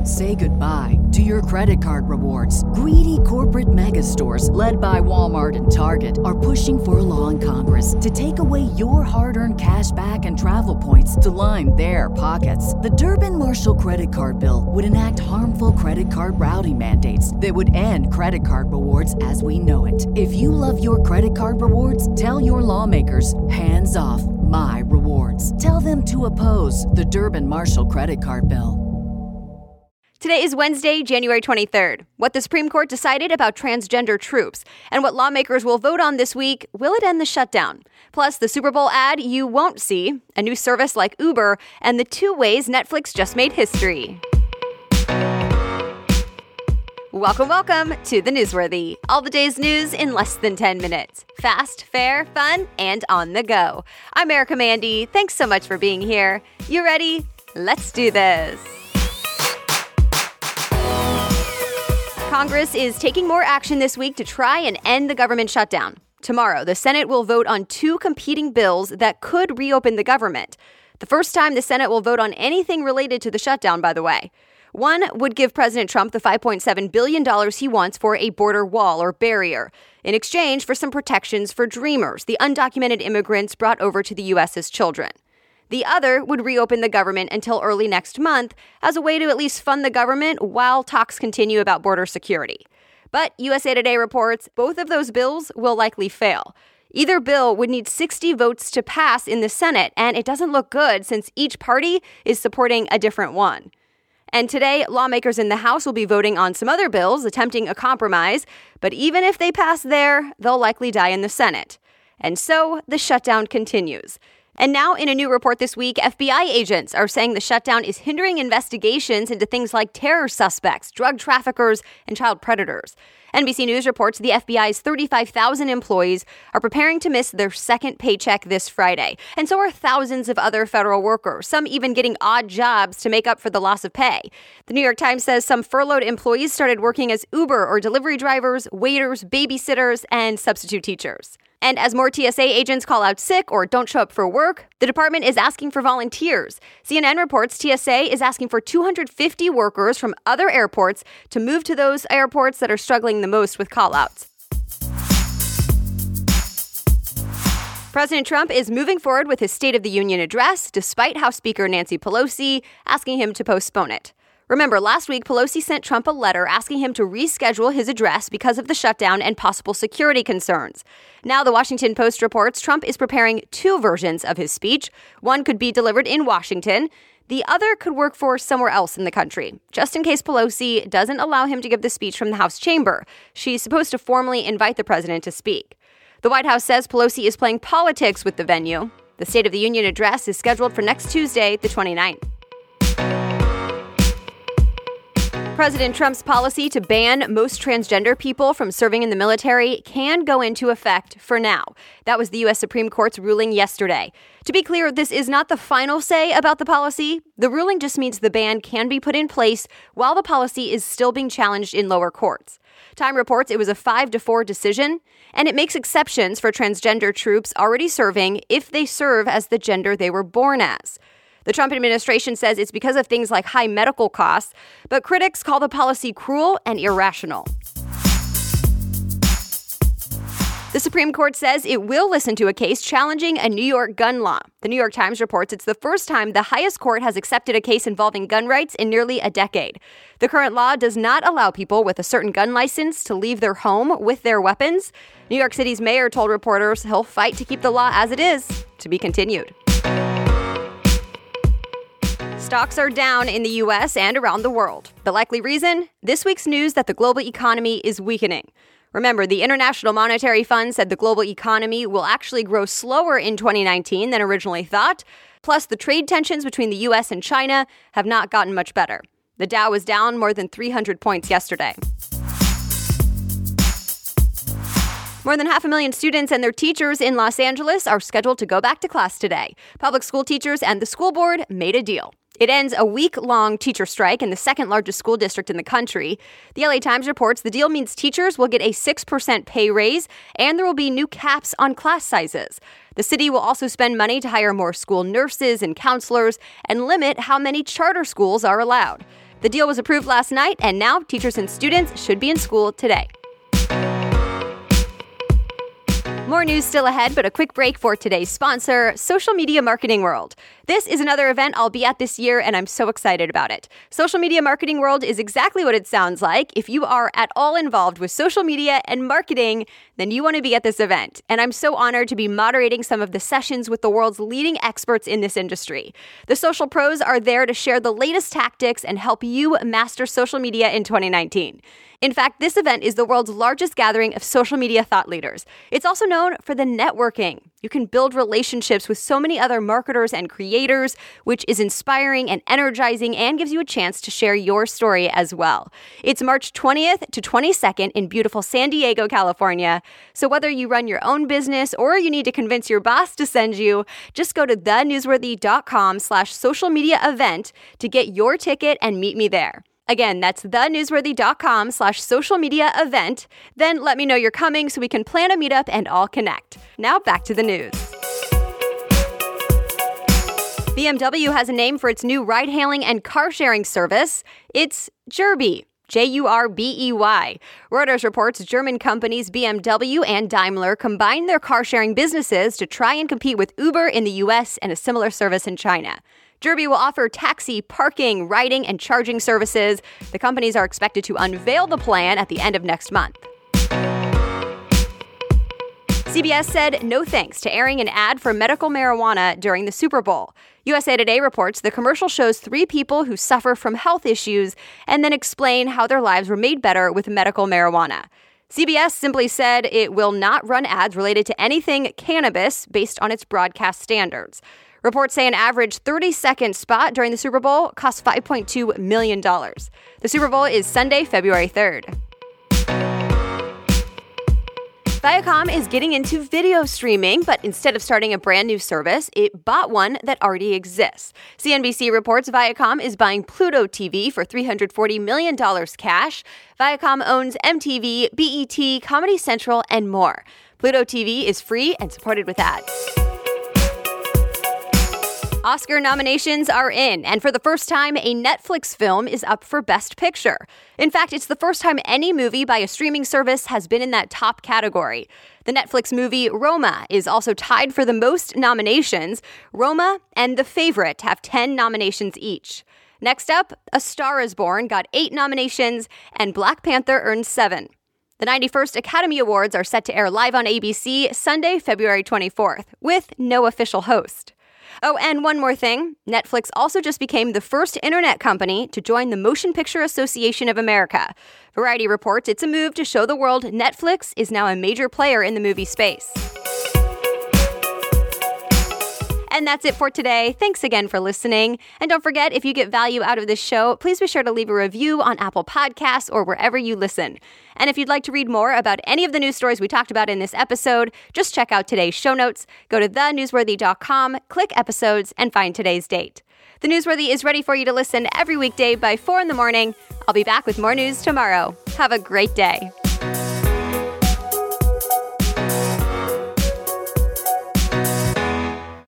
Say goodbye to your credit card rewards. Greedy corporate mega stores, led by Walmart and Target, are pushing for a law in Congress to take away your hard-earned cash back and travel points to line their pockets. The Durbin-Marshall credit card bill would enact harmful credit card routing mandates that would end credit card rewards as we know it. If you love your credit card rewards, tell your lawmakers, hands off my rewards. Tell them to oppose the Durbin-Marshall credit card bill. Today is Wednesday, January 23rd. What the Supreme Court decided about transgender troops and what lawmakers will vote on this week. Will it end the shutdown? Plus, the Super Bowl ad you won't see, a new service like Uber, and the 2 ways Netflix just made history. Welcome to The Newsworthy. All the day's news in less than 10 minutes. Fast, fair, fun, and on the go. I'm Erica Mandy. Thanks so much for being here. You ready? Let's do this. Congress is taking more action this week to try and end the government shutdown. Tomorrow, the Senate will vote on 2 competing bills that could reopen the government. The first time the Senate will vote on anything related to the shutdown, by the way. One would give President Trump the $5.7 billion he wants for a border wall or barrier, in exchange for some protections for Dreamers, the undocumented immigrants brought over to the U.S. as children. The other would reopen the government until early next month as a way to at least fund the government while talks continue about border security. But USA Today reports both of those bills will likely fail. Either bill would need 60 votes to pass in the Senate, and it doesn't look good since each party is supporting a different one. And today, lawmakers in the House will be voting on some other bills, attempting a compromise. But even if they pass there, they'll likely die in the Senate. And so the shutdown continues. And now, in a new report this week, FBI agents are saying the shutdown is hindering investigations into things like terror suspects, drug traffickers, and child predators. NBC News reports the FBI's 35,000 employees are preparing to miss their second paycheck this Friday. And so are thousands of other federal workers, some even getting odd jobs to make up for the loss of pay. The New York Times says some furloughed employees started working as Uber or delivery drivers, waiters, babysitters, and substitute teachers. And as more TSA agents call out sick or don't show up for work, the department is asking for volunteers. CNN reports TSA is asking for 250 workers from other airports to move to those airports that are struggling the most with call-outs. President Trump is moving forward with his State of the Union address, despite House Speaker Nancy Pelosi asking him to postpone it. Remember, last week, Pelosi sent Trump a letter asking him to reschedule his address because of the shutdown and possible security concerns. Now, the Washington Post reports Trump is preparing 2 versions of his speech. One could be delivered in Washington. The other could work for somewhere else in the country, just in case Pelosi doesn't allow him to give the speech from the House chamber. She's supposed to formally invite the president to speak. The White House says Pelosi is playing politics with the venue. The State of the Union address is scheduled for next Tuesday, the 29th. President Trump's policy to ban most transgender people from serving in the military can go into effect for now. That was the U.S. Supreme Court's ruling yesterday. To be clear, this is not the final say about the policy. The ruling just means the ban can be put in place while the policy is still being challenged in lower courts. Time reports it was a 5-4 decision, and it makes exceptions for transgender troops already serving if they serve as the gender they were born as. The Trump administration says it's because of things like high medical costs, but critics call the policy cruel and irrational. The Supreme Court says it will listen to a case challenging a New York gun law. The New York Times reports it's the first time the highest court has accepted a case involving gun rights in nearly a decade. The current law does not allow people with a certain gun license to leave their home with their weapons. New York City's mayor told reporters he'll fight to keep the law as it is. To be continued. Stocks are down in the U.S. and around the world. The likely reason? This week's news that the global economy is weakening. Remember, the International Monetary Fund said the global economy will actually grow slower in 2019 than originally thought. Plus, the trade tensions between the U.S. and China have not gotten much better. The Dow was down more than 300 points yesterday. More than 500,000 students and their teachers in Los Angeles are scheduled to go back to class today. Public school teachers and the school board made a deal. It ends a week-long teacher strike in the second largest school district in the country. The LA Times reports the deal means teachers will get a 6% pay raise, and there will be new caps on class sizes. The city will also spend money to hire more school nurses and counselors and limit how many charter schools are allowed. The deal was approved last night, and now teachers and students should be in school today. More news still ahead, but a quick break for today's sponsor, Social Media Marketing World. This is another event I'll be at this year, and I'm so excited about it. Social Media Marketing World is exactly what it sounds like. If you are at all involved with social media and marketing, then you want to be at this event. And I'm so honored to be moderating some of the sessions with the world's leading experts in this industry. The social pros are there to share the latest tactics and help you master social media in 2019. In fact, this event is the world's largest gathering of social media thought leaders. It's also known for the networking. You can build relationships with so many other marketers and creators, which is inspiring and energizing and gives you a chance to share your story as well. It's March 20th to 22nd in beautiful San Diego, California. So whether you run your own business or you need to convince your boss to send you, just go to thenewsworthy.com/social media event to get your ticket and meet me there. Again, that's thenewsworthy.com/social media event. Then let me know you're coming so we can plan a meetup and all connect. Now back to the news. BMW has a name for its new ride-hailing and car-sharing service. It's Jurbey. Jurbey. Reuters reports German companies BMW and Daimler combined their car-sharing businesses to try and compete with Uber in the US and a similar service in China. Jurbey will offer taxi, parking, riding, and charging services. The companies are expected to unveil the plan at the end of next month. CBS said no thanks to airing an ad for medical marijuana during the Super Bowl. USA Today reports the commercial shows 3 people who suffer from health issues and then explain how their lives were made better with medical marijuana. CBS simply said it will not run ads related to anything cannabis based on its broadcast standards. Reports say an average 30-second spot during the Super Bowl costs $5.2 million. The Super Bowl is Sunday, February 3rd. Viacom is getting into video streaming, but instead of starting a brand new service, it bought one that already exists. CNBC reports Viacom is buying Pluto TV for $340 million cash. Viacom owns MTV, BET, Comedy Central, and more. Pluto TV is free and supported with ads. Oscar nominations are in, and for the first time, a Netflix film is up for Best Picture. In fact, it's the first time any movie by a streaming service has been in that top category. The Netflix movie Roma is also tied for the most nominations. Roma and The Favorite have 10 nominations each. Next up, A Star is Born got 8 nominations, and Black Panther earned 7. The 91st Academy Awards are set to air live on ABC Sunday, February 24th, with no official host. Oh, and one more thing. Netflix also just became the first internet company to join the Motion Picture Association of America. Variety reports it's a move to show the world Netflix is now a major player in the movie space. And that's it for today. Thanks again for listening. And don't forget, if you get value out of this show, please be sure to leave a review on Apple Podcasts or wherever you listen. And if you'd like to read more about any of the news stories we talked about in this episode, just check out today's show notes. Go to thenewsworthy.com, click episodes, and find today's date. The Newsworthy is ready for you to listen every weekday by 4 in the morning. I'll be back with more news tomorrow. Have a great day.